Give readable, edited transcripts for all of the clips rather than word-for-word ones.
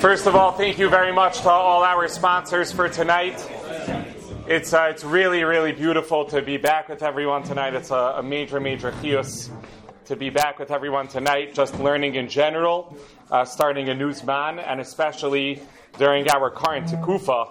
First of all, thank you very much to all our sponsors for tonight. It's really, really beautiful to be back with everyone tonight. It's a major chiyus to be back with everyone tonight, just learning in general, starting a new zman, and especially during our current tekufa.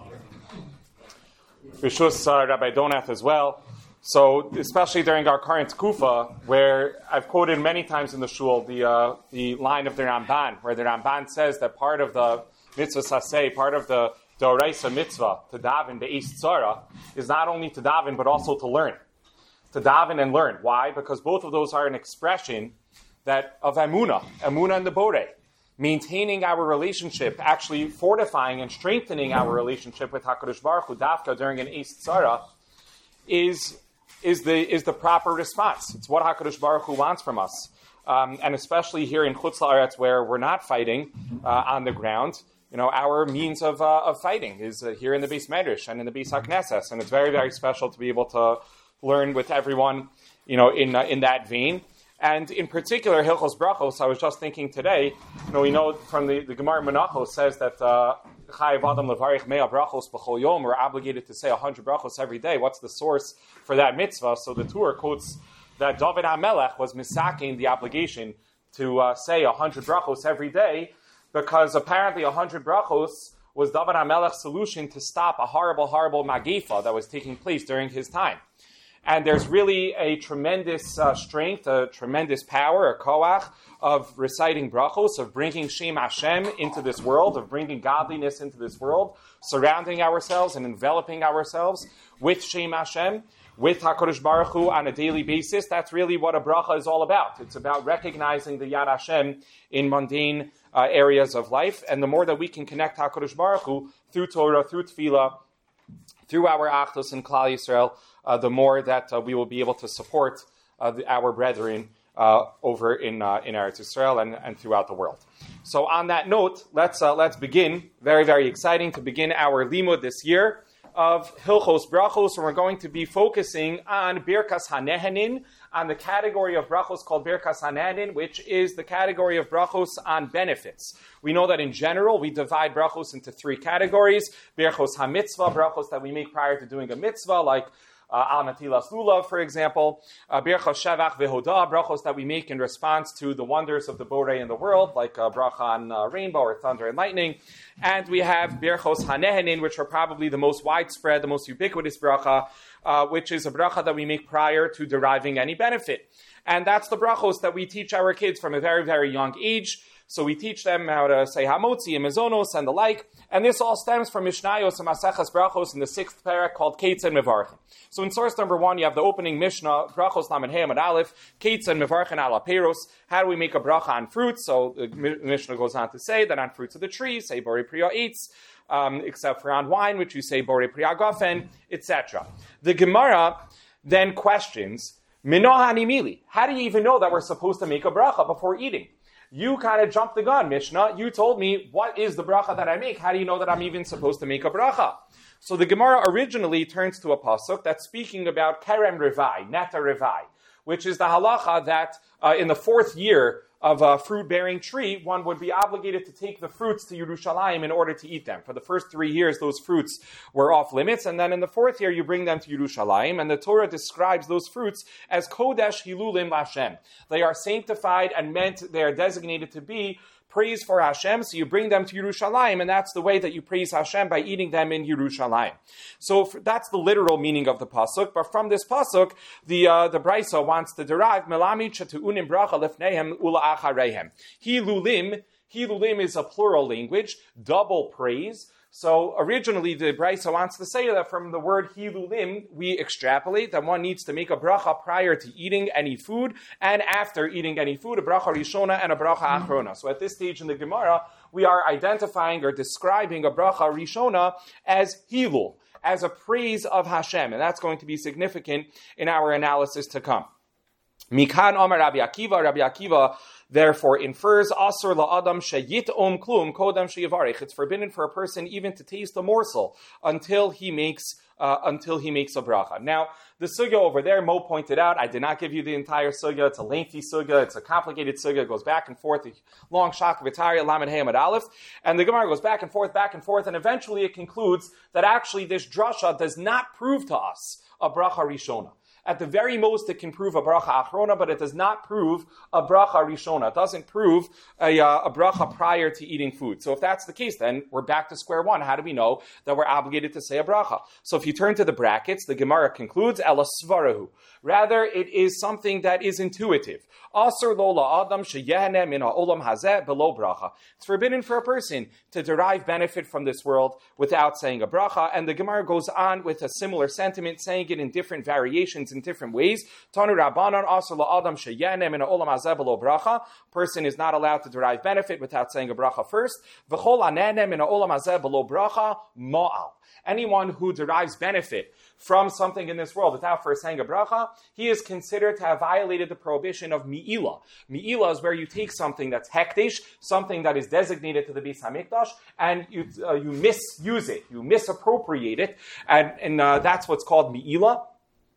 Rishus Rabbi Donath as well. So, especially during our current tekufa, where I've quoted many times in the shul the line of the Ramban, where the Ramban says that part of the mitzvah saseh, part of the Doraisa mitzvah, to daven be'is tzara, is not only to daven, but also to learn. To daven and learn. Why? Because both of those are an expression of emunah in the borei. Maintaining our relationship, actually fortifying and strengthening our relationship with HaKadosh Baruch Hu, dafka during an is tzara, is the proper response. It's what HaKadosh Baruch Hu wants from us. And especially here in Chutz La'aretz, where we're not fighting on the ground, our means of fighting is here in the Beis Medrash and in the Beis HaKnesses. And it's very, very special to be able to learn with everyone, in that vein. And in particular, Hilchos Brachos, I was just thinking today, we know from the Gemara Menachos says that Chayav Adam Levarich Mea Brachos B'chol Yom, we're obligated to say 100 brachos every day. What's the source for that mitzvah? So the Torah quotes that David HaMelech was misaking the obligation to say 100 brachos every day, because apparently 100 brachos was David HaMelech's solution to stop a horrible, horrible magifa that was taking place during his time. And there's really a tremendous strength, a tremendous power, a koach of reciting brachos, of bringing Shem Hashem into this world, of bringing godliness into this world, surrounding ourselves and enveloping ourselves with Shem Hashem, with HaKadosh Baruch Hu on a daily basis. That's really what a bracha is all about. It's about recognizing the Yad Hashem in mundane areas of life. And the more that we can connect HaKadosh Baruch Hu through Torah, through Tefillah, through our Achdus in Klal Yisrael, the more that we will be able to support our brethren over in Eretz Yisrael and throughout the world. So on that note, let's begin. Very, very exciting to begin our limud this year of Hilchos Brachos, and we're going to be focusing on Birkas HaNehenin, on the category of brachos called Birkas HaNehenin, which is the category of brachos on benefits. We know that in general, we divide brachos into three categories. Birchos HaMitzvah, brachos that we make prior to doing a mitzvah, like Al Natilas Lulav, for example. Birchos Shevach V'Hodah, brachos that we make in response to the wonders of the Borei in the world, like bracha on rainbow or thunder and lightning. And we have Birchos HaNehenin, which are probably the most widespread, the most ubiquitous bracha, which is a bracha that we make prior to deriving any benefit. And that's the brachos that we teach our kids from a very, very young age. So we teach them how to say Hamotzi and Mezonos and the like. And this all stems from Mishnayos and Maseches Brachos in the 6th parak called Keitz and Mevarchen. So in source number 1, you have the opening Mishnah, Brachos Lamed Hey Amud Aleph, Keitz and Mevarchen ala Peros. How do we make a bracha on fruits? So the Mishnah goes on to say that on fruits of the tree, say Borei Priya Eitz, except for on wine, which you say Borei Priya Gofen, etc. The Gemara then questions, Minohani Mili, how do you even know that we're supposed to make a bracha before eating? You kind of jumped the gun, Mishnah. You told me, what is the bracha that I make? How do you know that I'm even supposed to make a bracha? So the Gemara originally turns to a pasuk that's speaking about Kerem Revai, Neta Revai, which is the halacha that in the 4th year of a fruit-bearing tree, one would be obligated to take the fruits to Yerushalayim in order to eat them. For the first 3 years, those fruits were off limits, and then in the 4th year, you bring them to Yerushalayim, and the Torah describes those fruits as Kodesh Hilulim Hashem. They are sanctified and they are designated to be praise for Hashem, so you bring them to Yerushalayim, and that's the way that you praise Hashem, by eating them in Yerushalayim. So that's the literal meaning of the pasuk. But from this pasuk, the Brisa wants to derive Melami Chatuunim Bracha Lefnehem Ula Acharehem. Hilulim is a plural language, double praise. So originally, the Brisa wants to say that from the word hilulim, we extrapolate that one needs to make a bracha prior to eating any food, and after eating any food, a bracha rishona and a bracha achrona. So at this stage in the Gemara, we are identifying or describing a bracha rishona as hilul, as a praise of Hashem, and that's going to be significant in our analysis to come. Mikan Omer Rabbi Akiva therefore infers asur la'adam sheyit om klum kodem sheyavarich. It's forbidden for a person even to taste a morsel until he makes a bracha. Now, the sugya over there, Mo pointed out, I did not give you the entire sugya. It's a lengthy sugya. It's a complicated sugya. It goes back and forth. A long shak v'tarya, lamed hey amad aleph. And the Gemara goes back and forth, and eventually it concludes that actually this drasha does not prove to us a bracha rishona. At the very most, it can prove a bracha achrona, but it does not prove a bracha rishona. It doesn't prove a bracha prior to eating food. So if that's the case, then we're back to square one. How do we know that we're obligated to say a bracha? So if you turn to the brackets, the Gemara concludes, ela svarahu. Rather, it is something that is intuitive. Asur lo la'adam sheyehneh min ha'olam hazeh below bracha. It's forbidden for a person to derive benefit from this world without saying a bracha. And the Gemara goes on with a similar sentiment, saying it in different variations, in different ways. Tanu Rabbanan asur la'adam sheyehneh min ha'olam hazeh below bracha. Person is not allowed to derive benefit without saying a bracha first. V'chol aneneh min ha'olam hazeh below bracha ma'al. Anyone who derives benefit from something in this world without first saying a bracha, he is considered to have violated the prohibition of mi'ilah. Mi'ilah is where you take something that's hekdesh, something that is designated to the Beis HaMikdash, and you misuse it, you misappropriate it, and that's what's called mi'ilah.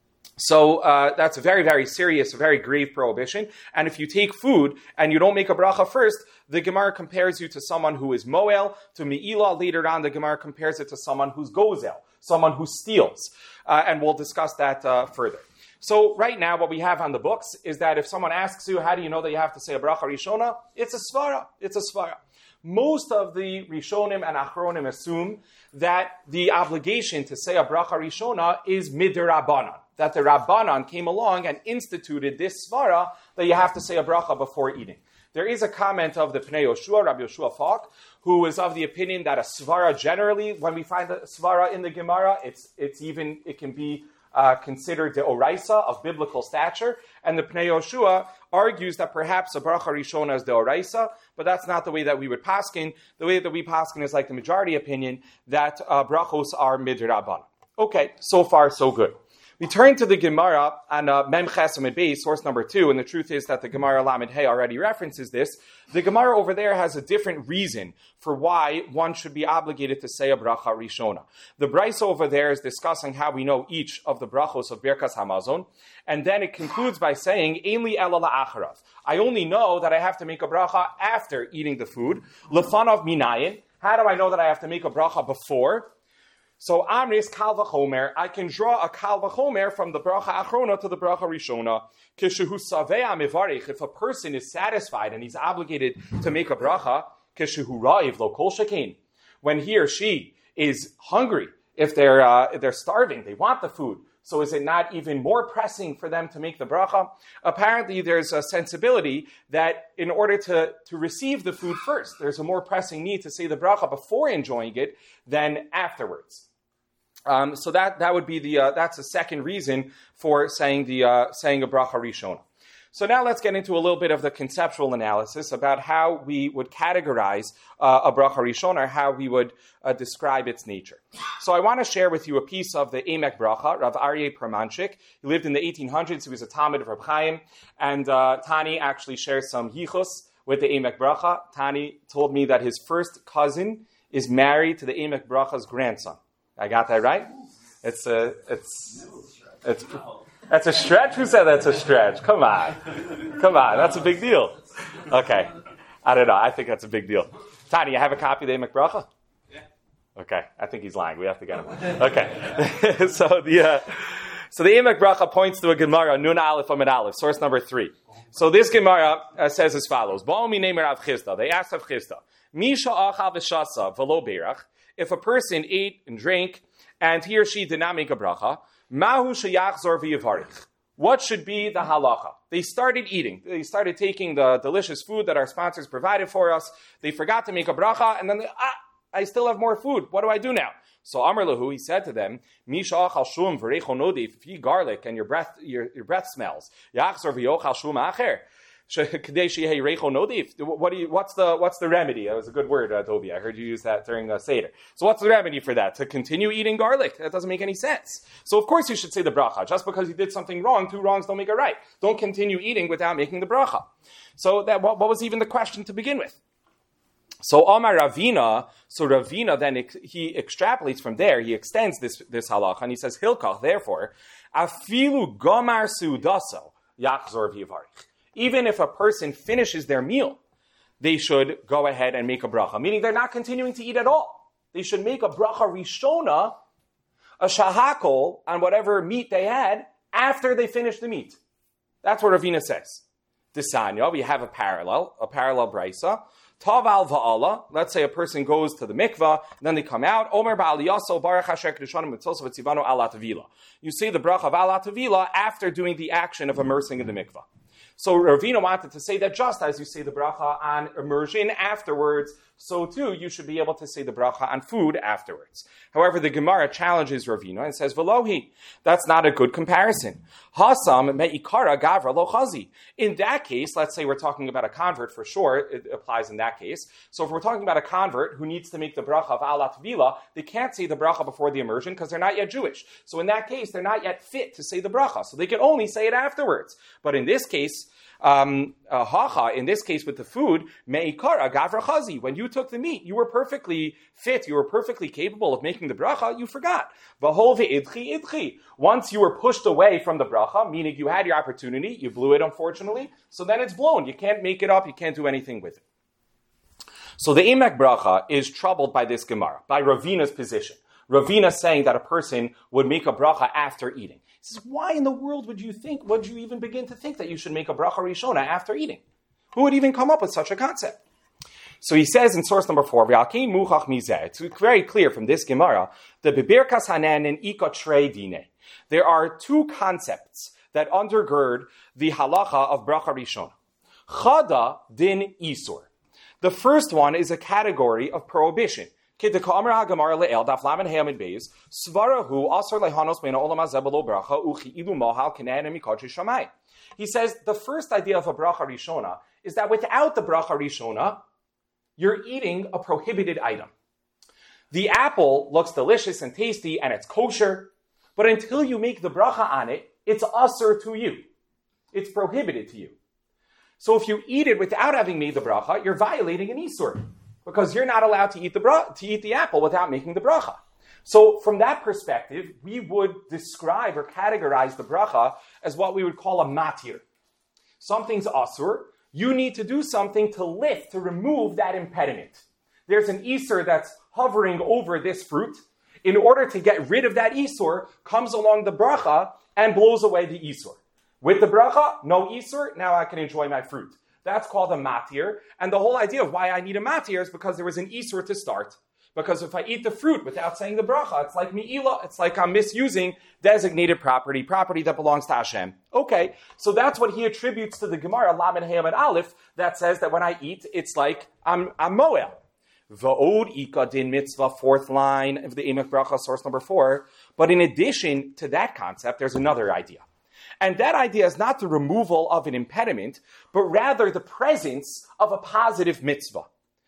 So that's a very, very serious, a very grave prohibition. And if you take food and you don't make a bracha first, the Gemara compares you to someone who is moel, to mi'ilah. Later on, the Gemara compares it to someone who's gozel, someone who steals. And we'll discuss that further. So right now, what we have on the books is that if someone asks you, how do you know that you have to say a bracha rishona? It's a svara. It's a svara. Most of the Rishonim and Achronim assume that the obligation to say a bracha rishona is midrabanan, that the Rabbanan came along and instituted this svara that you have to say a bracha before eating. There is a comment of the Pnei Yoshua, Rabbi Yoshua Falk, who is of the opinion that a svara generally, when we find a svara in the Gemara, it can be considered the oraisa of biblical stature, and the Pnei Yoshua argues that perhaps a bracha rishona is the oraisa, but that's not the way that we would paskin. The way that we paskin is like the majority opinion, that brachos are midrabanan. Okay, so far so good. We turn to the Gemara on Mem Ches Amid Beis, source number 2, and the truth is that the Gemara Lamed Hey already references this. The Gemara over there has a different reason for why one should be obligated to say a bracha rishona. The Brisa over there is discussing how we know each of the brachos of Birkas Hamazon, and then it concludes by saying, Ein li ela la'acharav. I only know that I have to make a bracha after eating the food. Lefanav minayin. How do I know that I have to make a bracha before? So Amris Kal V'chomer, I can draw a Kal V'chomer from the bracha achrona to the bracha rishona. Kishehu savea mivarich, if a person is satisfied and he's obligated to make a bracha, kishehu ra'iv lo kol shekein, when he or she is hungry, if they're starving, they want the food. So is it not even more pressing for them to make the bracha? Apparently there's a sensibility that in order to receive the food first, there's a more pressing need to say the bracha before enjoying it than afterwards. So that would be that's the second reason for saying a bracha rishona. So now let's get into a little bit of the conceptual analysis about how we would categorize a bracha rishona, or how we would describe its nature. So I want to share with you a piece of the Emek Bracha, Rav Aryeh Permanchik. He lived in the 1800s. He was a Talmid of Reb Chaim, and Tani actually shares some yichus with the Emek Bracha. Tani told me that his first cousin is married to the Emek Bracha's grandson. I got that right? That's a stretch? Who said that's a stretch? Come on. That's a big deal. Okay. I don't know. I think that's a big deal. Tani, you have a copy of the Emek Bracha? Yeah. Okay. I think he's lying. We have to get him. Okay. So the Emek Bracha points to a Gemara, Nun Aleph Amid Aleph, source number 3. So this Gemara says as follows. They asked Rav Chisda, Misha achal v'shasa v'lo berach. If a person ate and drank, and he or she did not make a bracha, mahu sheyachzor v'yivarich. What should be the halacha? They started eating. They started taking the delicious food that our sponsors provided for us. They forgot to make a bracha, and then I still have more food. What do I do now? So Amar lahu, he said to them, Misha achal shum v'reicho nodi. If you eat garlic and your breath smells, yachzor v'yochal shum acher. What's the remedy? That was a good word, Toby. I heard you use that during Seder. So what's the remedy for that? To continue eating garlic? That doesn't make any sense. So of course you should say the bracha. Just because you did something wrong, 2 wrongs don't make it right. Don't continue eating without making the bracha. So what was even the question to begin with? So Amar Ravina, then he extrapolates from there, he extends this halacha, and he says, Hilkach, therefore, afilu gomar sudaso, yachzor v'yivarich. Even if a person finishes their meal, they should go ahead and make a bracha, meaning they're not continuing to eat at all. They should make a bracha rishona, a shahakol, on whatever meat they had, after they finish the meat. That's what Ravina says. Desanya, we have a parallel brisa. Taval va'ala, let's say a person goes to the mikvah, and then they come out, Omer ba'aliyaso baruch hasher kedushanim mitzvos v'tzivanu ala tavila. You say the bracha of ala tavila after doing the action of immersing in the mikvah. So Ravina wanted to say that just as you say the bracha on immersion afterwards, so too you should be able to say the bracha on food afterwards. However, the Gemara challenges Ravina and says, Velohi, that's not a good comparison. Hasam me'ikara gavra lo chazi. In that case, let's say we're talking about a convert for sure, it applies in that case. So if we're talking about a convert who needs to make the bracha of ala tvila, they can't say the bracha before the immersion because they're not yet Jewish. So in that case, they're not yet fit to say the bracha. So they can only say it afterwards. But in this case, hacha, in this case with the food, me'ikara gavra chazi. When you took the meat, you were perfectly fit, you were perfectly capable of making the bracha, you forgot. V'hol ve'idchi idchi. Once you were pushed away from the bracha, meaning you had your opportunity, you blew it unfortunately, so then it's blown. You can't make it up, you can't do anything with it. So the Emek bracha is troubled by this Gemara, by Ravina's position. Ravina saying that a person would make a bracha after eating. He says, why in the world would you even begin to think that you should make a bracha rishona after eating? Who would even come up with such a concept? So he says in source number 4, it's very clear from this Gemara, the bebirkas hanan and ika trei dine. There are 2 concepts that undergird the halacha of bracha rishona. Chada din isur. The first one is a category of prohibition. He says the first idea of a bracha rishona is that without the bracha rishona, you're eating a prohibited item. The apple looks delicious and tasty and it's kosher, but until you make the bracha on it, it's asur to you. It's prohibited to you. So if you eat it without having made the bracha, you're violating an isur, because you're not allowed to eat the apple without making the bracha. So from that perspective, we would describe or categorize the bracha as what we would call a matir. Something's asur, you need to do something to lift, to remove that impediment. There's an isur that's hovering over this fruit. In order to get rid of that isur, comes along the bracha and blows away the isur. With the bracha, no isur, now I can enjoy my fruit. That's called a matir. And the whole idea of why I need a matir is because there was an isur to start. Because if I eat the fruit without saying the bracha, it's like mi'ila, it's like I'm misusing designated property that belongs to Hashem. Okay, so that's what he attributes to the Gemara, Lamed Hey Amud Aleph, that says that when I eat, it's like I'm moel. Va'od ika din mitzvah, 4th line of the Emek Bracha, source number 4. But in addition to that concept, there's another idea. And that idea is not the removal of an impediment, but rather the presence of a positive mitzvah.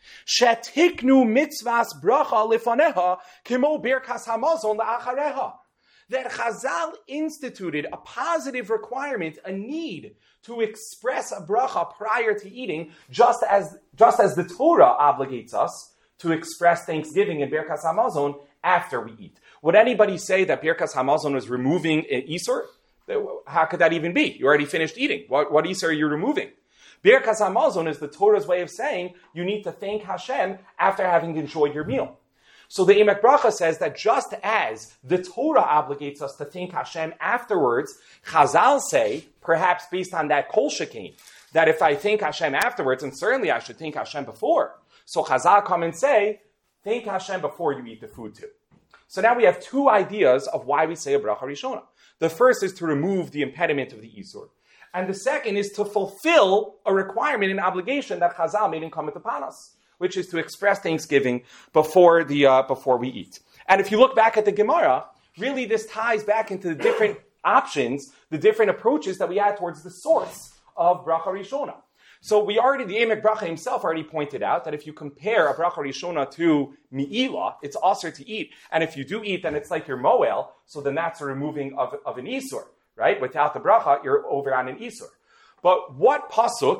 Shetiknu mitzvahs bracha lifaneha kimo birkas hamazon la'achareha. That Chazal instituted a positive requirement, a need to express a bracha prior to eating, just as the Torah obligates us to express thanksgiving in birkas hamazon after we eat. Would anybody say that birkas hamazon is removing an isur? How could that even be? You already finished eating. What isur are you removing? Birkas hamazon is the Torah's way of saying you need to thank Hashem after having enjoyed your meal. So the Emek Bracha says that just as the Torah obligates us to thank Hashem afterwards, Chazal say, perhaps based on that kol shekain, that if I thank Hashem afterwards, and certainly I should thank Hashem before. So Chazal come and say, thank Hashem before you eat the food too. So now we have 2 ideas of why we say a bracha rishona. The first is to remove the impediment of the isur. And the second is to fulfill a requirement and obligation that Chazal made in Kamat Panas, which is to express thanksgiving before we eat. And if you look back at the Gemara, really this ties back into the different options, the different approaches that we had towards the source of bracha rishona. So the Emek Bracha himself already pointed out that if you compare a Bracha Rishona to Mi'ila, it's also to eat. And if you do eat, then it's like your Moel, so then that's a removing of an Isur, right? Without the Bracha, you're over on an Isur. But what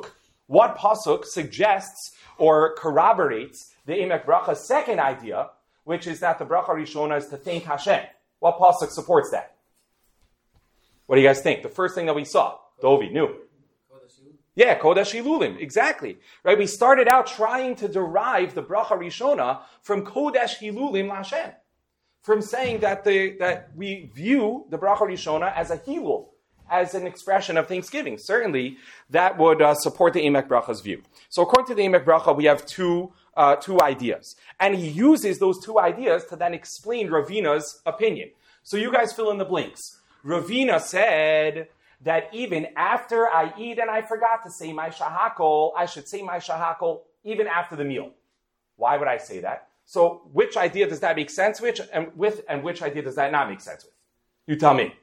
pasuk suggests or corroborates the Emek Bracha's second idea, which is that the Bracha Rishona is to thank Hashem? What pasuk supports that? What do you guys think? The first thing that we saw, Dovi knew. Yeah, Kodesh Hilulim, exactly. Right? We started out trying to derive the Bracha Rishona from Kodesh Hilulim Lashem, from saying that we view the Bracha Rishona as a Hilul, as an expression of thanksgiving. Certainly, that would support the Emek Bracha's view. So according to the Emek Bracha, we have two ideas. And he uses those two ideas to then explain Ravina's opinion. So you guys fill in the blanks. Ravina said that even after I eat and I forgot to say my shahakol, I should say my shahakol even after the meal. Why would I say that? So which idea does that make sense with, and which idea does that not make sense with? You tell me.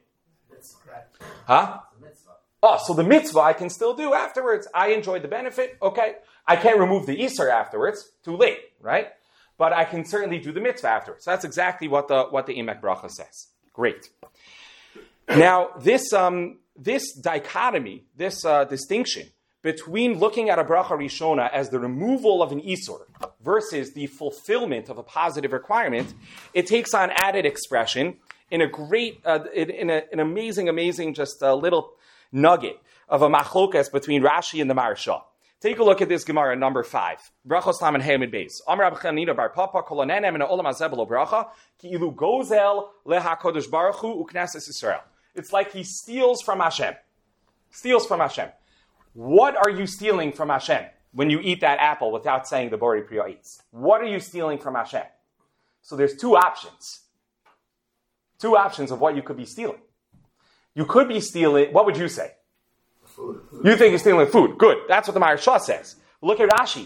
Huh? Oh, so the mitzvah I can still do afterwards. I enjoyed the benefit. Okay. I can't remove the Isser afterwards. Too late, right? But I can certainly do the mitzvah afterwards. So that's exactly what the Emek Bracha says. Great. Now, this dichotomy, this distinction between looking at a bracha rishona as the removal of an isur versus the fulfillment of a positive requirement, it takes on added expression in a great, in an amazing, just a little nugget of a machlokas between Rashi and the Maharsha. Take a look at this Gemara, number 5. Brachos Lamed Hamid Beis. Amar Rab Chanina bar Papa kolonenem in olam hazeh b'lo bracha ki ilu gozel leHaKadosh Baruch Hu uKnesses Yisrael. It's like he steals from Hashem. Steals from Hashem. What are you stealing from Hashem when you eat that apple without saying the Borei Pri Ha'etz? What are you stealing from Hashem? So there's two options. Two options of what you could be stealing. You could be stealing, what would you say? Food. You think you're stealing food. Good. That's what the Maharsha says. Look at Rashi.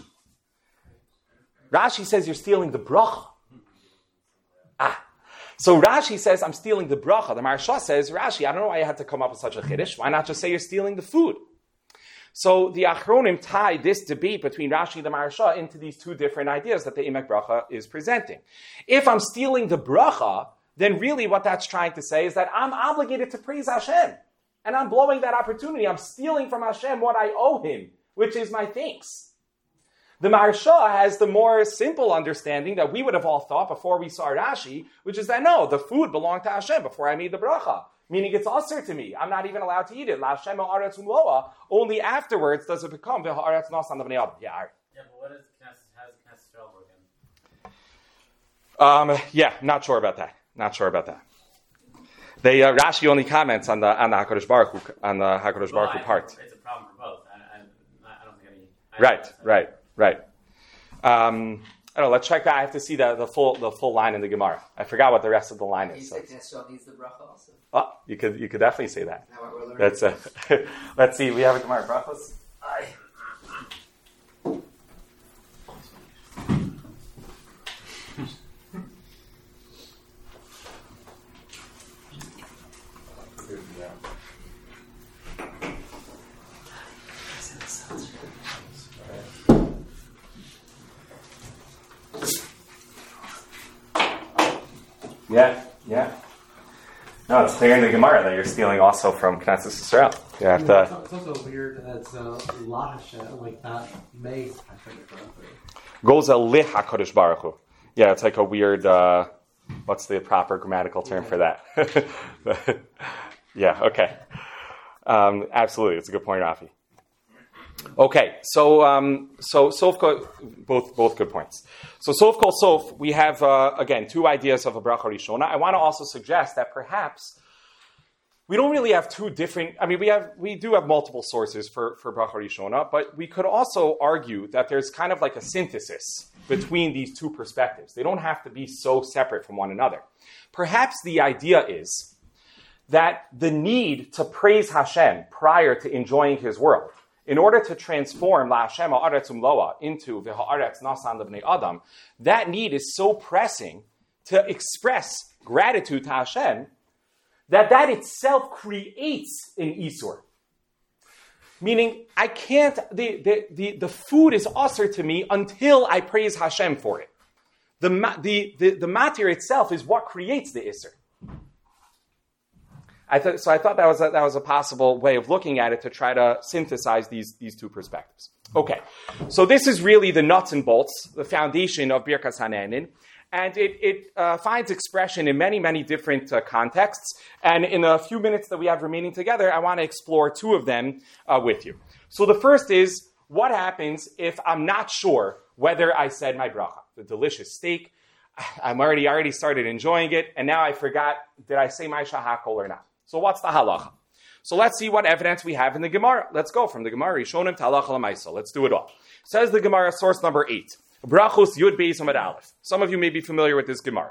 Rashi says you're stealing the bracha. So Rashi says, I'm stealing the bracha. The Maharsha says, Rashi, I don't know why you had to come up with such a chiddush. Why not just say you're stealing the food? So the Achronim tie this debate between Rashi and the Maharsha into these two different ideas that the Emek Bracha is presenting. If I'm stealing the bracha, then really what that's trying to say is that I'm obligated to praise Hashem. And I'm blowing that opportunity. I'm stealing from Hashem what I owe him, which is my thanks. The Maharsha has the more simple understanding that we would have all thought before we saw Rashi, which is that no, the food belonged to Hashem before I made the bracha. Meaning it's usher to me. I'm not even allowed to eat it. La Hashem ha'aretz umloa. Only afterwards does it become v'ha'aretz nasan l'bnei adam. Yeah, but what is Knesset Yisrael again? Not sure about that. They Rashi only comments on the Hakadosh Baruch Hu part. It's a problem for both. I don't think any. Right. I don't know. Let's check that. I have to see the full line in the Gemara. I forgot what the rest of the line is. You say Knesset needs the bracha also? Oh, you could definitely say that. That's let's see. We have a Gemara brachos. Yeah. No, it's clear in the Gemara that you're stealing also from Knesset Yisrael. You have to. It's also weird that it's La Hashem, like not made Hashem. Goes a lih HaKadosh Baruch Hu. Yeah, it's like a weird. What's the proper grammatical term for that? Yeah. Okay. Absolutely, it's a good point, Rafi. Okay, so Sofko, both good points. So Sofko Sof, we have again two ideas of a bracha rishona. I want to also suggest that perhaps we don't really have two different. I mean, we do have multiple sources for bracha rishona, but we could also argue that there's kind of like a synthesis between these two perspectives. They don't have to be so separate from one another. Perhaps the idea is that the need to praise Hashem prior to enjoying His world, in order to transform La Hashem ha'aretz umloa into v'ha'aretz nasan l'bnei adam, that need is so pressing to express gratitude to Hashem that itself creates an isur. Meaning, I can't, the food is usher to me until I praise Hashem for it. The matir itself is what creates the isser. I thought that was a possible way of looking at it to try to synthesize these two perspectives. Okay, so this is really the nuts and bolts, the foundation of Birkas Hanehenin, and it finds expression in many, many different contexts. And in a few minutes that we have remaining together, I want to explore two of them with you. So the first is, what happens if I'm not sure whether I said my bracha? The delicious steak, I'm already started enjoying it, and now I forgot, did I say my shahakol or not? So what's the halacha? So let's see what evidence we have in the Gemara. Let's go from the Gemara. Rishonim Halacha L'Maisa. Let's do it all. Says the Gemara, source number 8. Brachos Yud Beis Amud Aleph. Some of you may be familiar with this Gemara.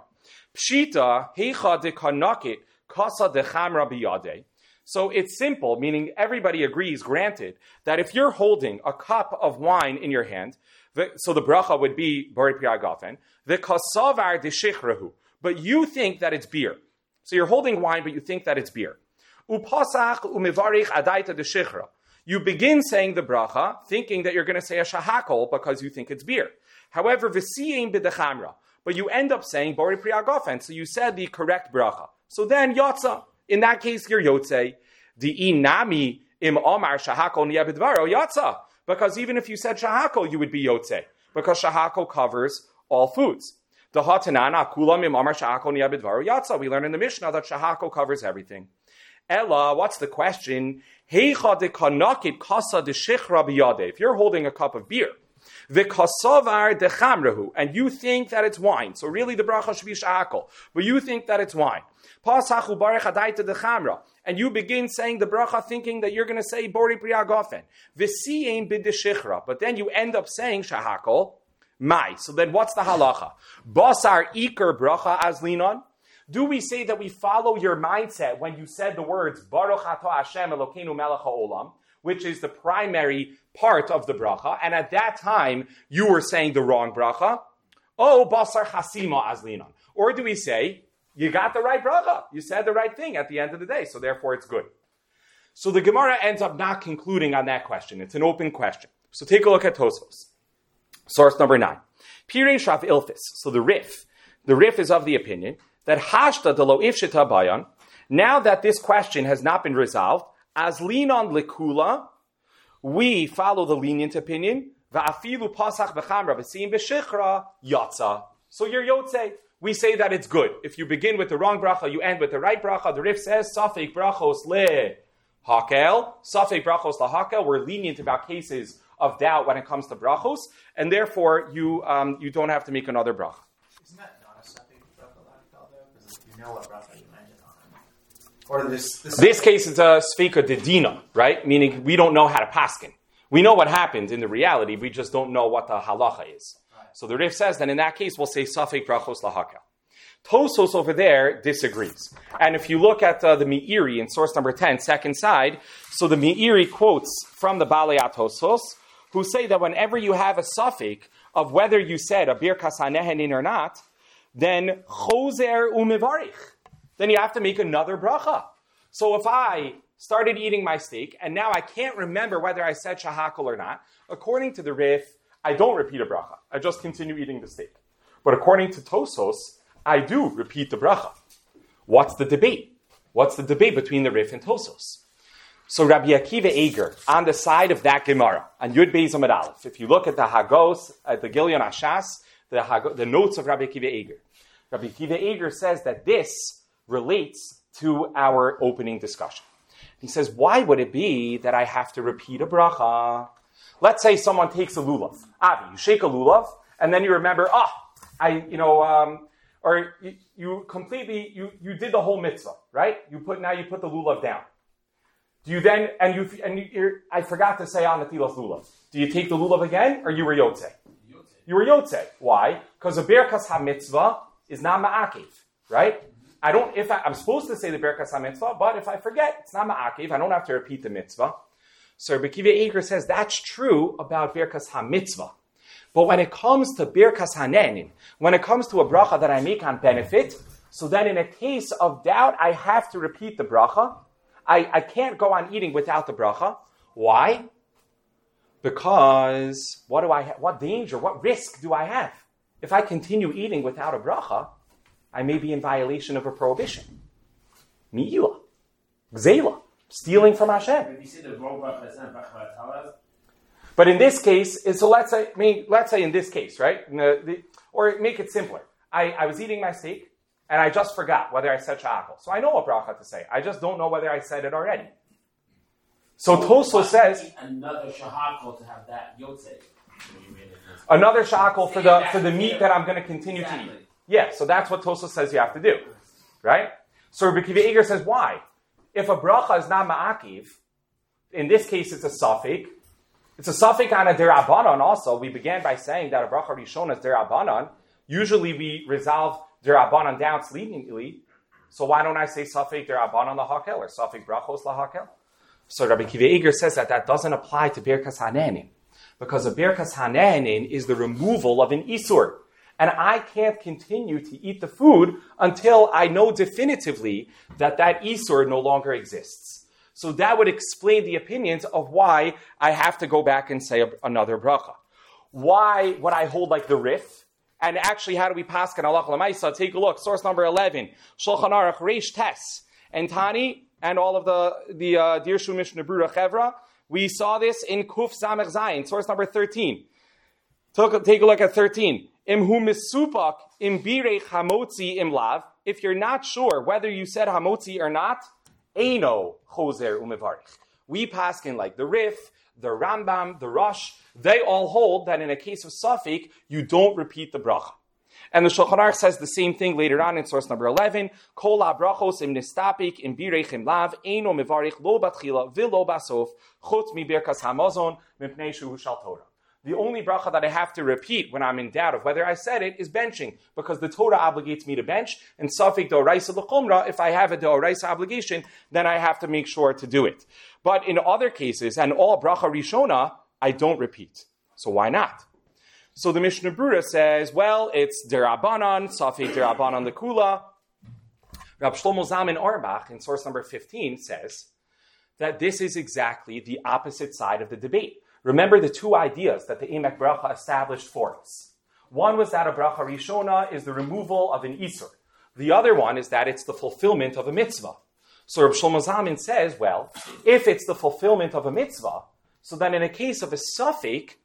Pshita heicha de kanakit kasa de chamra biyade. So it's simple, meaning everybody agrees, granted, that if you're holding a cup of wine in your hand, so the bracha would be Bori Pri Hagafen, the kasavar de shichrahu, but you think that it's beer. So you're holding wine, but you think that it's beer. Upasach umivarich adaita de shichra. You begin saying the bracha, thinking that you're going to say a shahakol because you think it's beer. However, v'siyim b'dechamra, but you end up saying Bori Pri Hagafen, so you said the correct bracha. So then yotza. In that case, you're yotzei. Di'in nami im omar shahakol niya b'dvaro yotza. Because even if you said shahakol, you would be yotzei. Because shahakol covers all foods. The hatanana kulam im amar shahakol niya b'dvaro yatsa. We learn in the Mishnah that shahakol covers everything. Ella, what's the question? Heicha de kanakit kasa de shichra biyade. If you're holding a cup of beer, the kasavar de chamrahu, and you think that it's wine. So really, the bracha should be shahakol, but you think that it's wine. Pasachu barech adaita de chamra, and you begin saying the bracha thinking that you're going to say Bori Pri Hagafen. V'siyim bid de shichra, but then you end up saying shahakol. Mai. So then what's the halacha? Basar iker bracha azlinon? Do we say that we follow your mindset when you said the words Baruch Ato Hashem Elokeinu Melech HaOlam, which is the primary part of the bracha, and at that time you were saying the wrong bracha? Oh, Basar Hasima azlinon. Or do we say, you got the right bracha, you said the right thing at the end of the day, so therefore it's good. So the Gemara ends up not concluding on that question. It's an open question. So take a look at Tosfos. Source number 9. Pirei Shav Ilfis. So the Rif is of the opinion that Hashta de lo ifshita bayan, now that this question has not been resolved, as linon likula, we follow the lenient opinion, va'afilu pasach b'chamra v'siyim b'shichra yatsa. So you're yotzei. We say that it's good. If you begin with the wrong bracha, you end with the right bracha. The Rif says, safek brachos le hakel, safek brachos la hakel. We're lenient about cases of doubt when it comes to brachos, and therefore you don't have to make another bracha. Isn't that not a safek bracha though? Because you know what bracha you landed on. Or this case is a sfeika dedina, right? Meaning we don't know how to paskin. We know what happened in the reality, we just don't know what the halacha is. Right. So the Rif says that in that case we'll say safek brachos lahakel. Tosos over there disagrees. And if you look at the Meiri in source number 10, second side, so the Meiri quotes from the Balei Tosos, who say that whenever you have a suffix of whether you said a Birkas Hanehenin or not, then choser umevarich. Then you have to make another bracha. So if I started eating my steak, and now I can't remember whether I said shahakol or not, according to the Rif, I don't repeat a bracha. I just continue eating the steak. But according to Tosos, I do repeat the bracha. What's the debate? What's the debate between the Rif and Tosos? So Rabbi Akiva Eger, on the side of that Gemara, on Yud Beis Amud Aleph, if you look at the Hagos, at the Gilyon Ashas, the notes of Rabbi Akiva Eger, Rabbi Akiva Eger says that this relates to our opening discussion. He says, why would it be that I have to repeat a bracha? Let's say someone takes a lulav. Avi, you shake a lulav, and then you remember, or you completely, you did the whole mitzvah, right? You put the lulav down. Do you then, I forgot to say on the Netilas lulav. Do you take the lulav again, or you were yotzei? You were yotzei. Why? Because the Birkas HaMitzvah is not ma'akev, right? I'm supposed to say the Birkas HaMitzvah, but if I forget, it's not ma'akev. I don't have to repeat the mitzvah. So Rabbi Akiva Eger says that's true about Birkas HaMitzvah. But when it comes to Birkas Hanehenin, when it comes to a bracha that I make on benefit, so then in a case of doubt, I have to repeat the bracha. I can't go on eating without the bracha. Why? Because what danger, what risk do I have? If I continue eating without a bracha, I may be in violation of a prohibition. Mi'ila, gzeila, stealing from Hashem. But in this case, so let's say in this case, right? Or make it simpler. I was eating my steak, and I just forgot whether I said sha'akol. So I know a bracha to say. I just don't know whether I said it already. So Tosfos says another shahakol to have that yotzei. Another sha'akol for the meat that I'm going to continue to eat. Yeah, so that's what Tosfos says you have to do, right? So Rabbi Akiva Eiger says, why? If a bracha is not ma'akiv, in this case it's a suffix. It's a suffix on a derabanan also. We began by saying that a bracha rishona is derabanan. Usually we resolve derabanan down leniently. So why don't I say suffix derabanan lahakel or suffix brachos lahakel? So Rabbi Akiva Eiger says that doesn't apply to Birkas Hanenin. Because a Birkas Hanenin is the removal of an isur. And I can't continue to eat the food until I know definitively that isur no longer exists. So that would explain the opinions of why I have to go back and say another bracha. Why would I hold like the Rif? And actually, how do we pass kan halacha l'maisa? Take a look. Source number 11. Shulchan Aruch Reish Tes. And Tani, and all of the Dirshu Mishnah Brura Chevra. We saw this in Kuf Zamech Zayin, source number 13. Take a look at 13. Imhu misupak imbirei hamotzi imlav. If you're not sure whether you said hamotzi or not, eino choser umevarich. We paskin like the Rif, the Rambam, the Rosh. They all hold that in a case of suffix, you don't repeat the bracha. And the Shulchan Aruch says the same thing later on in source number 11. Kol ha-brachos im nistapik im birei imlav eino mevarich lo batchila v'lo basof chutz mi birkas hamazon mipnei shu shal Torah. The only bracha that I have to repeat when I'm in doubt of whether I said it is benching, because the Torah obligates me to bench, and safek d'oraisa l'chumra, if I have a d'oraisa obligation, then I have to make sure to do it. But in other cases, and all bracha rishona, I don't repeat. So why not? So the Mishnah Brura says, well, it's derabanan, safek derabanan l'kula. Rab Shlomo Zalman Auerbach, in source number 15, says that this is exactly the opposite side of the debate. Remember the two ideas that the Emek Bracha established for us. One was that a Bracha Rishona is the removal of an Isur. The other one is that it's the fulfillment of a mitzvah. So Reb Shlomo Zalman says, well, if it's the fulfillment of a mitzvah, so then in a case of a suffix,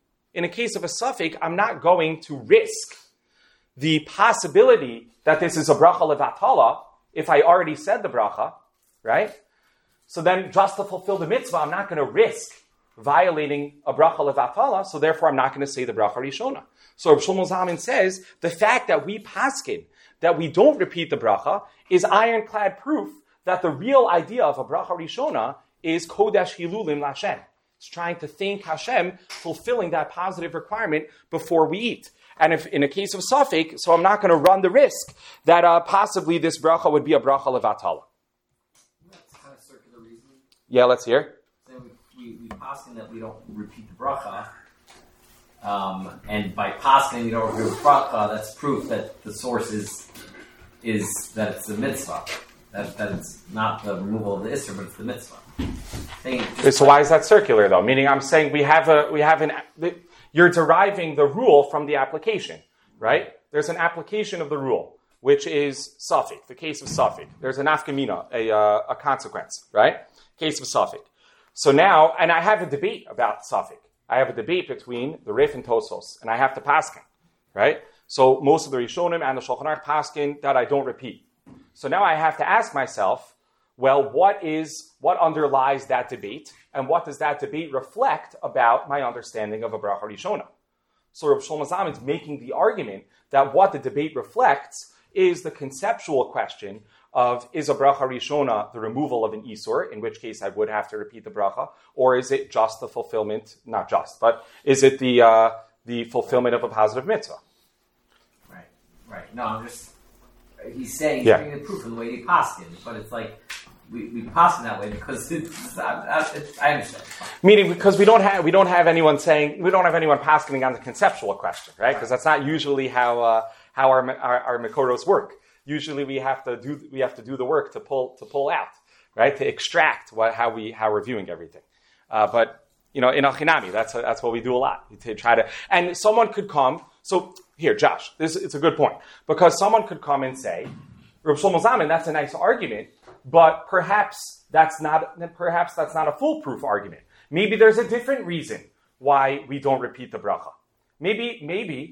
I'm not going to risk the possibility that this is a Bracha Levatala if I already said the Bracha, right? So then just to fulfill the mitzvah, I'm not going to risk violating a bracha levatala, so therefore I'm not going to say the bracha rishona. So Reb Shlomo Zalman says the fact that we paskin, that we don't repeat the bracha, is ironclad proof that the real idea of a bracha rishona is kodesh hilulim l'Hashem. It's trying to thank Hashem, fulfilling that positive requirement before we eat. And if in a case of suffix, so I'm not going to run the risk that possibly this bracha would be a bracha levatala. That's kind of circular reasoning. Yeah, let's hear. We paskin that we don't repeat the bracha, and by paskin we don't repeat the bracha, that's proof that the source is that it's the mitzvah, that it's not the removal of the isser, but it's the mitzvah. So why is that circular though? Meaning I'm saying you're deriving the rule from the application, right? There's an application of the rule, which is suffix, the case of suffix. There's an nafkamina, a consequence, right? Case of suffix. So now, and I have a debate about suffix. I have a debate between the Rif and Tosfos, and I have to paskin, right? So most of the Rishonim and the Shulchan Aruch paskin that I don't repeat. So now I have to ask myself, well, what underlies that debate, and what does that debate reflect about my understanding of a bracha rishona? So Reb Shlomo Zalman is making the argument that what the debate reflects is the conceptual question of, is a bracha rishona the removal of an isur, in which case I would have to repeat the bracha, or is it just the fulfillment, not just, but is it the fulfillment of a positive mitzvah? Right. No, he's saying, he's bringing the proof in the way he paskin, but it's like, we paskin that way because I understand. Meaning because we don't have anyone paskening on the conceptual question, right? Because that's not usually how our Mekoros work. Usually we have to do the work to pull out, right? To extract how we're viewing everything. But in Achinami, that's what we do a lot. To try to, and someone could come. So here, Josh, it's a good point, because someone could come and say, Rav Shlomo Zalman, that's a nice argument, but perhaps that's not a foolproof argument. Maybe there's a different reason why we don't repeat the bracha. Maybe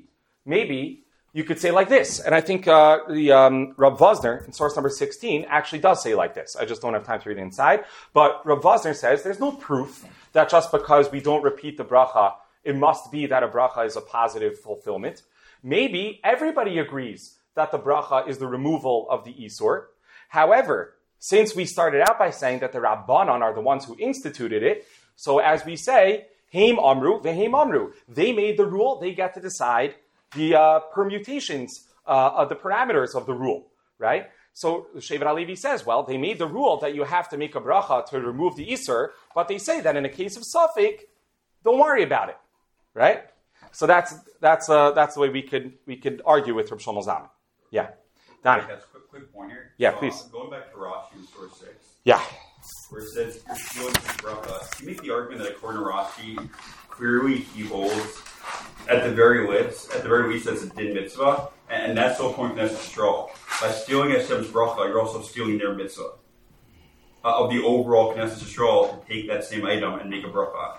you could say like this, and I think Rav Vosner in source number 16 actually does say like this. I just don't have time to read it inside, but Rav Vosner says there's no proof that just because we don't repeat the bracha, it must be that a bracha is a positive fulfillment. Maybe everybody agrees that the bracha is the removal of the isur. However, since we started out by saying that the Rabbanan are the ones who instituted it, so as we say, Heim Amru, Veheim Amru. They made the rule, they get to decide the permutations of the parameters of the rule, right? So Shevet HaLevi says, well, they made the rule that you have to make a bracha to remove the isur, but they say that in a case of Safek, don't worry about it, right? So that's the way we could argue with Rav Shlomo Zalman. Yeah, Donnie. That's a quick point here. Yeah, please. Going back to Rashi in source 6. Yeah. Where it says you're stealing from bracha. You make the argument that according to Rashi, clearly he holds at the very least that's a din mitzvah, and that's the whole point of Knesset Yisrael. By stealing Hashem's bracha, you're also stealing their mitzvah of the overall Knesset Yisrael to take that same item and make a bracha.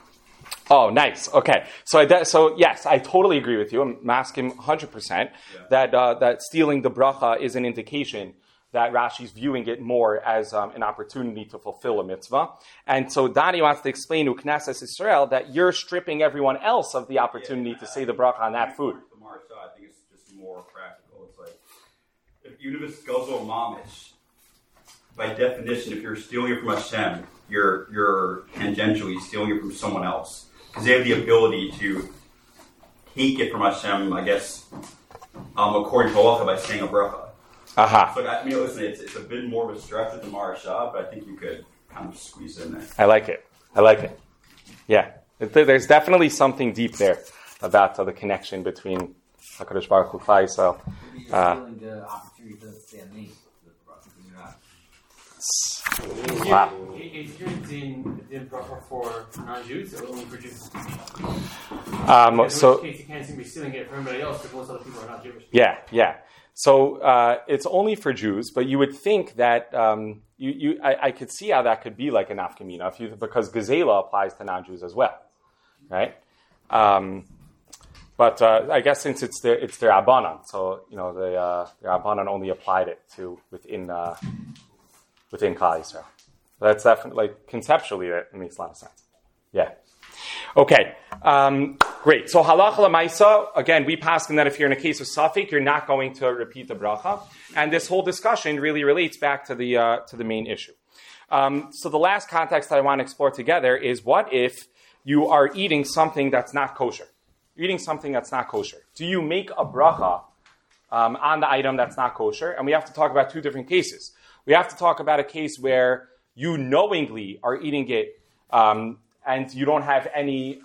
Oh, nice. Okay, so yes, I totally agree with you. I'm asking 100% that stealing the bracha is an indication that Rashi's viewing it more as an opportunity to fulfill a mitzvah. And so Dani wants to explain to Knesset Yisrael that you're stripping everyone else of the opportunity to say the bracha on that food. The Maharsha, I think it's just more practical. It's like, even if it's Gozo Mamish, by definition, if you're stealing it from Hashem, you're tangentially stealing it from someone else. Because they have the ability to take it from Hashem, I guess, according to halacha by saying a bracha. Aha. So, I mean, listen, it's a bit more of a stretch with the Maharsha, but I think you could kind of squeeze in there. I like it. Yeah. There's definitely something deep there about the connection between HaKadosh Baruch Hu Klal Yisrael. Maybe you're stealing the opportunity to stand me. Wow. Is your din bracha for non-Jews or only for Jews? In which case you can't seem to be stealing it from everybody else because most other people are not Jewish. Yeah. So it's only for Jews, but you would think that I could see how that could be like an nafkamina because Gezela applies to non-Jews as well, right? But I guess since it's their Rabbanan, so the Rabbanan only applied it to within Klal Yisrael. That's definitely conceptually it makes a lot of sense. Yeah. Okay, great. So halacha l'maisa, again, we paskin that if you're in a case of safek, you're not going to repeat the bracha, and this whole discussion really relates back to the main issue. So the last context that I want to explore together is what if you are eating something that's not kosher? Eating something that's not kosher. Do you make a bracha on the item that's not kosher? And we have to talk about two different cases. We have to talk about a case where you knowingly are eating it. And you don't have any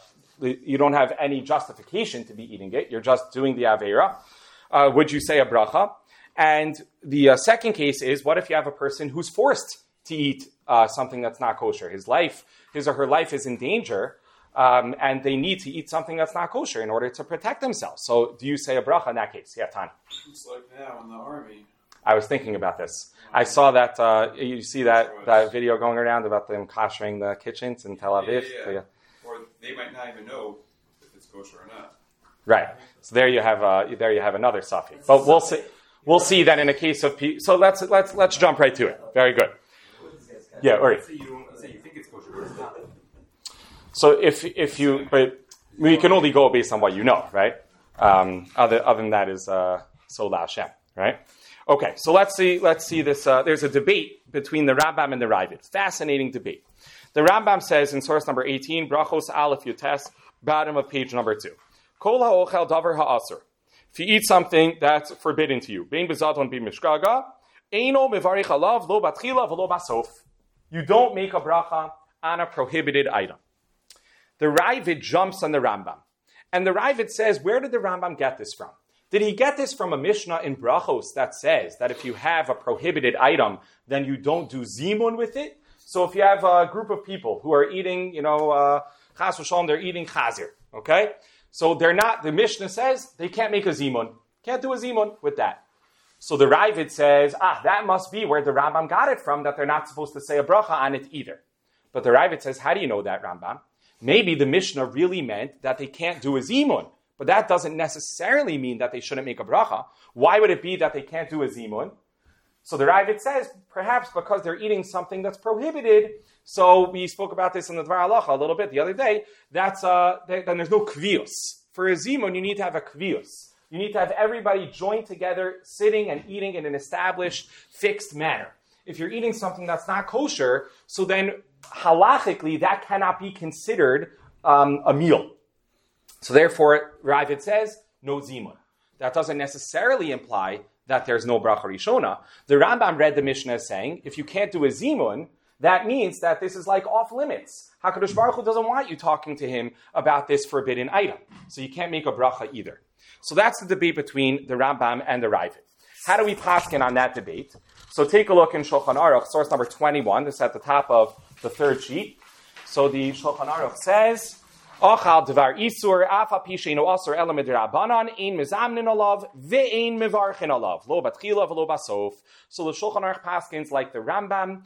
justification to be eating it. You're just doing the aveira. Would you say a bracha? And the second case is, what if you have a person who's forced to eat something that's not kosher? His or her life is in danger, and they need to eat something that's not kosher in order to protect themselves. So, do you say a bracha in that case? Yeah, Tani. It's like now in the army. I was thinking about this. I saw that, you see that video going around about them koshering the kitchens in Tel Aviv? Yeah. Or they might not even know if it's kosher or not. Right. So there you have another safek. But we'll see that in a case of so let's jump right to it. Very good. Yeah, Uri. Say you think it's kosher, but it's not. So but you can only go based on what you know, right? Other than that is so la Hashem, right? Okay, so let's see this. There's a debate between the Rambam and the Ravid. Fascinating debate. The Rambam says in source number 18, Brachos Aleph Yutes, bottom of page number 2. Kol ha'ochel davar ha'asur. If you eat something that's forbidden to you, bein b'zaton bein mishkaga, eino mevarich alav lo batchila v'lo basof. You don't make a bracha on a prohibited item. The Ravid jumps on the Rambam. And the Ravid says, where did the Rambam get this from? Did he get this from a Mishnah in Brachos that says that if you have a prohibited item, then you don't do zimun with it? So if you have a group of people who are eating, chas v'shalom, they're eating chazir, okay? So they're not, the Mishnah says, they can't make a zimun. Can't do a zimun with that. So the Ravid says, that must be where the Rambam got it from, that they're not supposed to say a bracha on it either. But the Ravid says, how do you know that, Rambam? Maybe the Mishnah really meant that they can't do a zimun. But that doesn't necessarily mean that they shouldn't make a bracha. Why would it be that they can't do a zimun? So the Ravid says, perhaps because they're eating something that's prohibited. So we spoke about this in the Dvar Halacha a little bit the other day. Then there's no kvius. For a zimun, you need to have a kvius. You need to have everybody joined together, sitting and eating in an established, fixed manner. If you're eating something that's not kosher, so then halachically that cannot be considered a meal. So therefore, Ravid says, no zimun. That doesn't necessarily imply that there's no bracha rishona. The Rambam read the Mishnah as saying, if you can't do a zimun, that means that this is like off limits. HaKadosh Baruch Hu doesn't want you talking to him about this forbidden item. So you can't make a bracha either. So that's the debate between the Rambam and the Ravid. How do we paskin on that debate? So take a look in Shulchan Aruch, source number 21. This is at the top of the third sheet. So the Shulchan Aruch says, Ochal dvar isur afa pisheinu asur ela midrabanan ein mizamnin alav ve'ein mivarchin alav lo batchila v'lo basof. So the Shulchan Aruch paskins like the Rambam.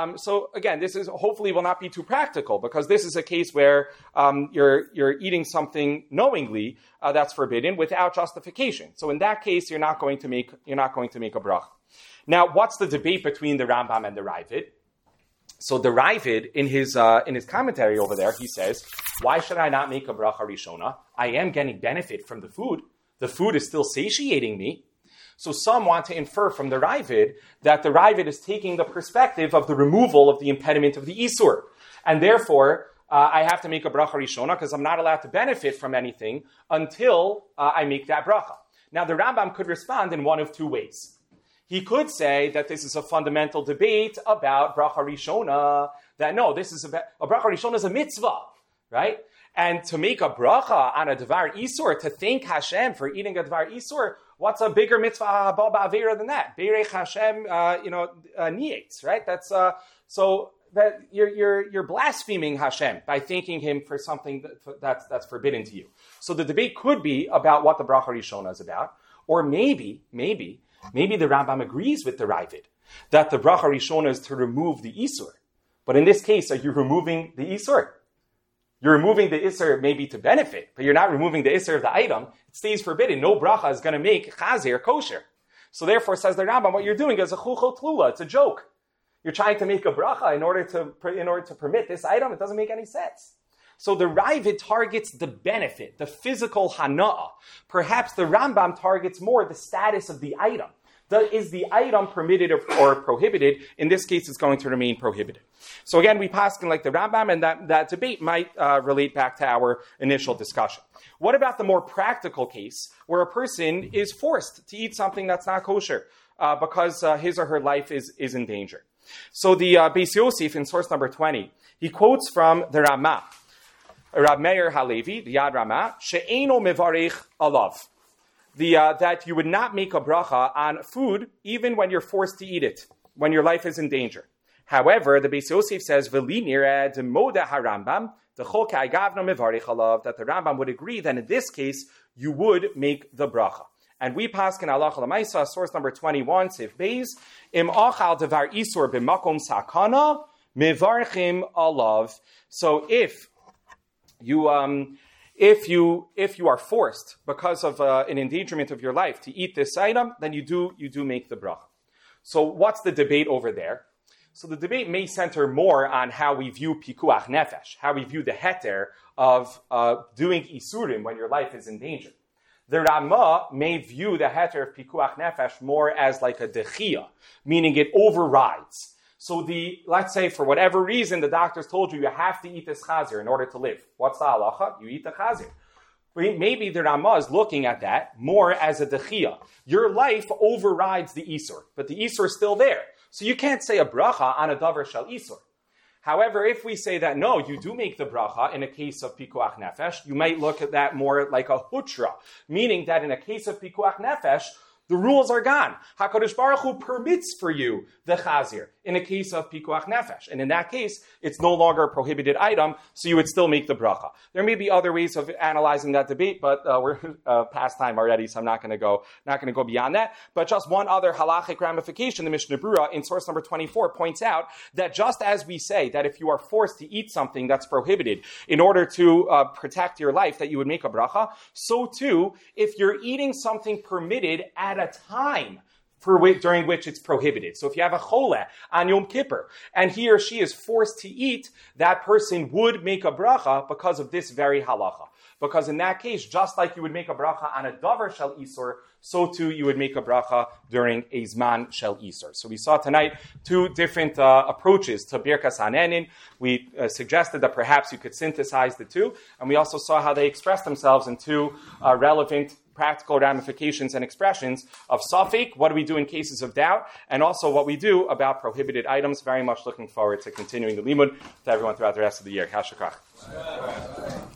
So again, this is hopefully will not be too practical because this is a case where you're eating something knowingly that's forbidden without justification. So in that case, you're not going to make a bracha. Now, what's the debate between the Rambam and the Ravid? So the Ravid, in his commentary over there, he says, why should I not make a bracha rishona? I am getting benefit from the food. The food is still satiating me. So some want to infer from the Ravid that the Ravid is taking the perspective of the removal of the impediment of the Isur. And therefore, I have to make a bracha rishona because I'm not allowed to benefit from anything until I make that bracha. Now the Rambam could respond in one of two ways. He could say that this is a fundamental debate about bracha rishona, that no, this is a bracha rishona is a mitzvah, right? And to make a bracha on a dvar isur, to thank Hashem for eating a dvar isur, what's a bigger mitzvah ba'avera than that? Beirech Hashem, nietz, right? That's so that you're blaspheming Hashem by thanking Him for something that's forbidden to you. So the debate could be about what the bracha rishona is about, or maybe the Rambam agrees with the Ravid that the bracha rishona is to remove the isur. But in this case, are you removing the isur? You're removing the isur maybe to benefit, but you're not removing the isur of the item. It stays forbidden. No bracha is going to make chazir kosher. So therefore, says the Rambam, what you're doing is a chuchot tlula. It's a joke. You're trying to make a bracha in order to permit this item. It doesn't make any sense. So the Ravid targets the benefit, the physical hana'ah. Perhaps the Rambam targets more the status of the item. Is the item permitted or prohibited? In this case, it's going to remain prohibited. So again, we paskin like the Rambam, and that debate might relate back to our initial discussion. What about the more practical case where a person is forced to eat something that's not kosher because his or her life is in danger? So the Beis Yosef in source number 20, he quotes from the Ramah, Rab Meir Halevi, the Yad Ramah, she'eno mevarich alav. That you would not make a bracha on food even when you're forced to eat it, when your life is in danger. However, the Beis Yosef says, V'li nireh demoda harambam, d'chol ka'agavno mevarich alav, that the Rambam would agree that in this case, you would make the bracha. And we paskin halacha l'maisa, source number 21, Sif Beis, im achal devar isur b'makom sakana, mevarchim alav. So if you are forced because of an endangerment of your life to eat this item, then you do make the bracha. So what's the debate over there? So the debate may center more on how we view pikuach nefesh, how we view the heter of doing isurim when your life is in danger. The Ramah may view the heter of pikuach nefesh more as like a dechia, meaning it overrides. So let's say for whatever reason, the doctors told you have to eat this chazir in order to live. What's the halacha? You eat the chazir. Maybe the Ramah is looking at that more as a dechia. Your life overrides the isur, but the isur is still there. So you can't say a bracha on a davar shel isur. However, if we say that no, you do make the bracha in a case of pikuach nefesh, you might look at that more like a hutra, meaning that in a case of pikuach nefesh, the rules are gone. HaKadosh Baruch Hu permits for you the chazir in a case of pikuach nefesh. And in that case, it's no longer a prohibited item, so you would still make the bracha. There may be other ways of analyzing that debate, but we're past time already, so I'm not going to go beyond that. But just one other halachic ramification, the Mishnah Berurah in source number 24 points out that just as we say that if you are forced to eat something that's prohibited in order to protect your life, that you would make a bracha, so too, if you're eating something permitted at a time during which it's prohibited. So if you have a choleh on Yom Kippur, and he or she is forced to eat, that person would make a bracha because of this very halacha. Because in that case, just like you would make a bracha on a davar shel isur, so too you would make a bracha during a zman shel isur. So we saw tonight two different approaches to Birkas Hanenin. We suggested that perhaps you could synthesize the two, and we also saw how they express themselves in two relevant practical ramifications and expressions of safek, what do we do in cases of doubt, and also what we do about prohibited items. Very much looking forward to continuing the limud with everyone throughout the rest of the year. Kashakach.